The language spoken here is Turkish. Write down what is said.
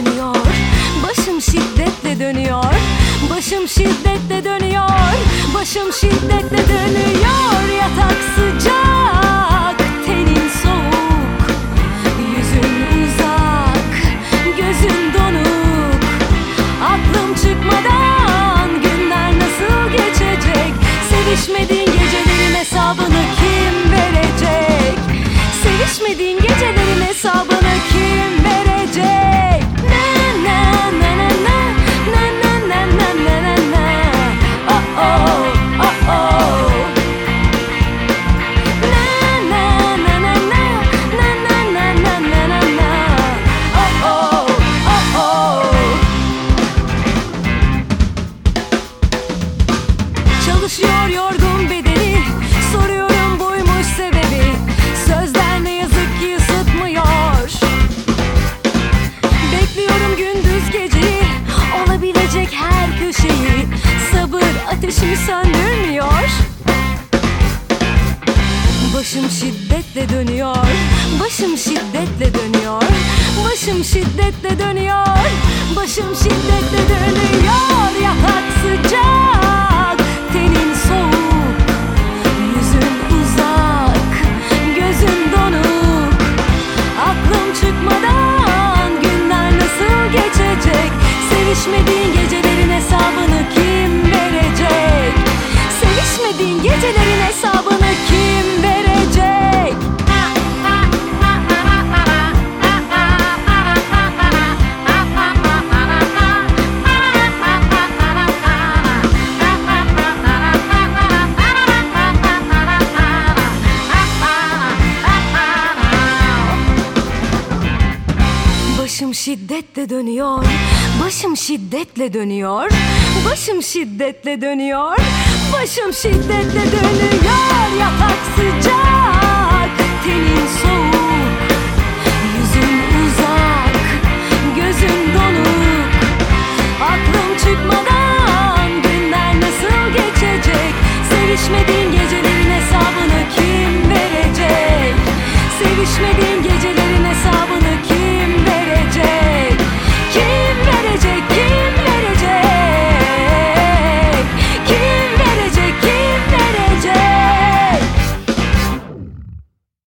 dönüyor. Başım şiddetle dönüyor. Başım şiddetle dönüyor. Başım şiddetle dönüyor. Yatak sıcak, tenin soğuk, yüzün uzak, gözün donuk. Aklım çıkmadan günler nasıl geçecek? Sevişmediğin gecelerin hesabını kim verecek? Sevişmediğin gecelerin hesabını kim verecek? Na na na na na na na na na na na. Oh oh oh oh. Na na na na na na na na na na na. Oh oh oh oh. Çalışıyor yorgun bedeni, soruyorum buymuş sebebi. Sözler ne yazık ki ısıtmıyor. Bekliyorum gündüz geceyi, olabilecek her köşeyi. Sabır ateşimi söndürmüyor. Başım şiddetle dönüyor. Başım şiddetle dönüyor. Başım şiddetle dönüyor. Başım şiddetle dönüyor. Yatak sıcak, tenin soğuk, yüzün uzak, gözün donuk. Aklım çıkmadan günler nasıl geçecek? Sevişmediğin gecelerin hesabını kim verecek? Sevişmediğin gecelerin hesabını kim verecek? Başım şiddetle dönüyor. Başım şiddetle dönüyor. Başım şiddetle dönüyor. Başım şiddetle dönüyor. Yatak sıcak, tenin soğuk,